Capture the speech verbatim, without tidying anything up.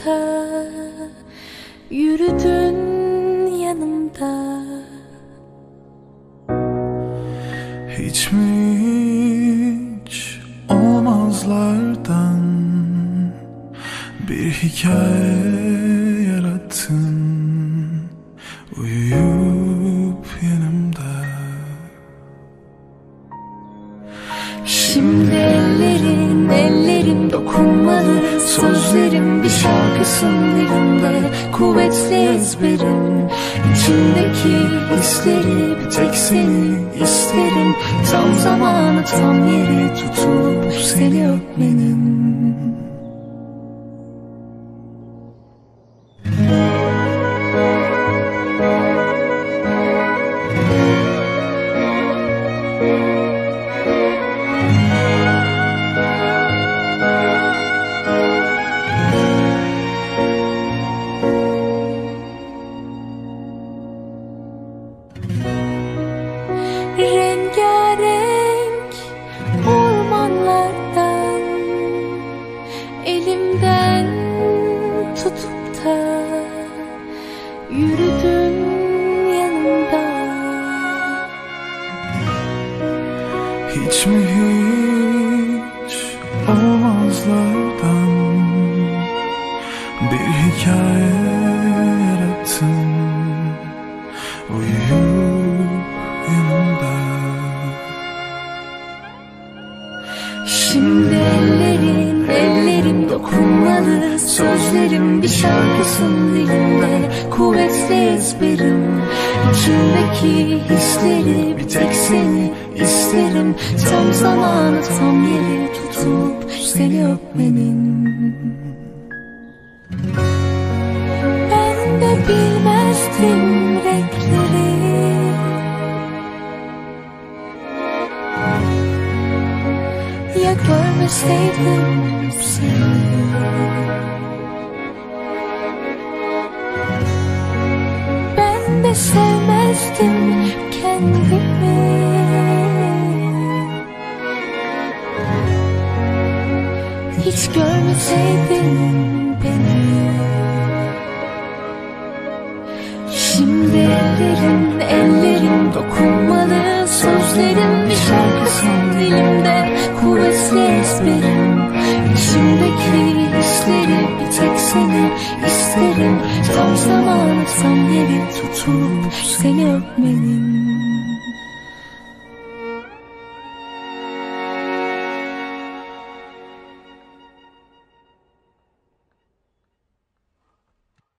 da yürüdün yanımda. Hiç mi hiç olmazlardan bir hikaye yarattın, uyuyup yanımda. Şimdi ellerin ellerim dokunmalı, sözlerim bir şarkısın dilimde, kuvvetli ezberim. İçimdeki hisleri bir tek seni isterim, tam zamanı tam yeri tutup seni öpmenin. Rengarenk ormanlardan elimden tutup da yürüdün yanımda. Hiç mi hiç olmazlardan bir hikaye yarattın, uyuyup yanımda. Şimdi ellerin ellerim dokunmalı, sözlerim bir şarkısın dilimde, kuvvetli ezberim. İçimdeki hisleri bir tek seni isterim, tam zamanı tam yeri tutup seni öpmenin. Ben de bilmezdim renkleri, ya görmeseydim seni. Ben de sevmezdim kendimi, hiç görmeseydin beni. Şimdi ellerin ellerim dokunmalı, sözlerim bir şarkısın dilimde, kuvvetli ezberim. İçimdeki hisleri bir tek seni isterim, tam zamanı tam yeri tutup seni öpmenin.